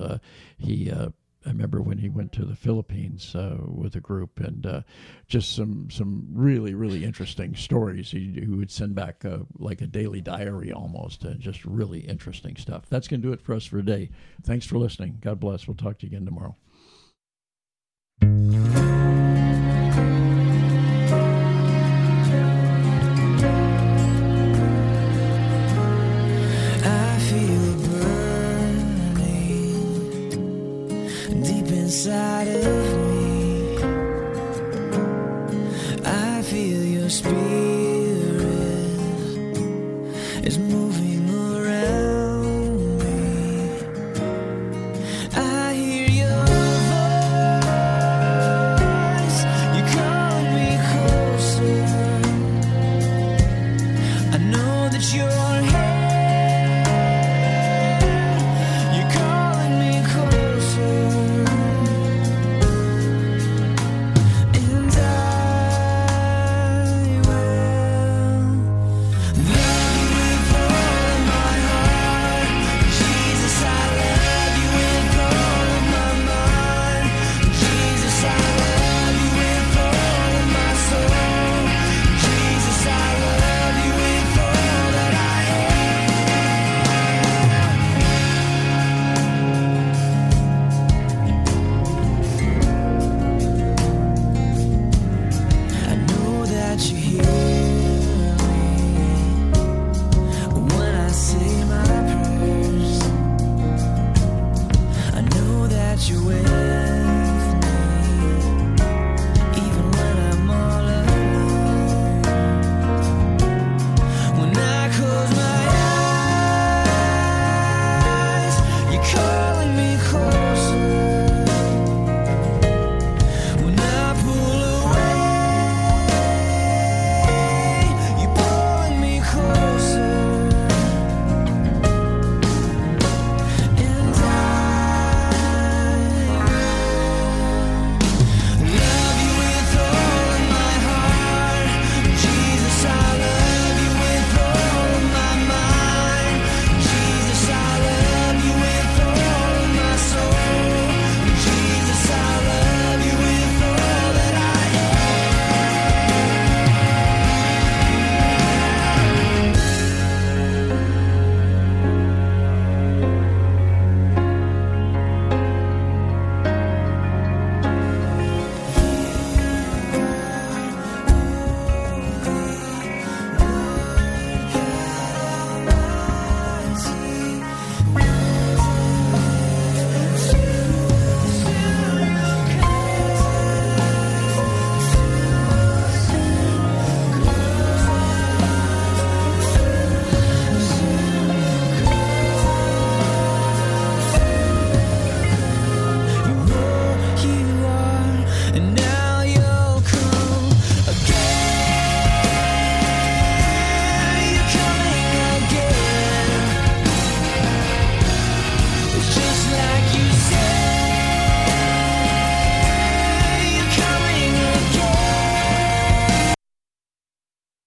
[SPEAKER 2] I remember when he went to the Philippines with a group, and just some really, really interesting stories. He would send back like a daily diary almost, and just really interesting stuff. That's going to do it for us for today. Thanks for listening. God bless. We'll talk to you again tomorrow.
[SPEAKER 8] Inside of me, I feel your spirit.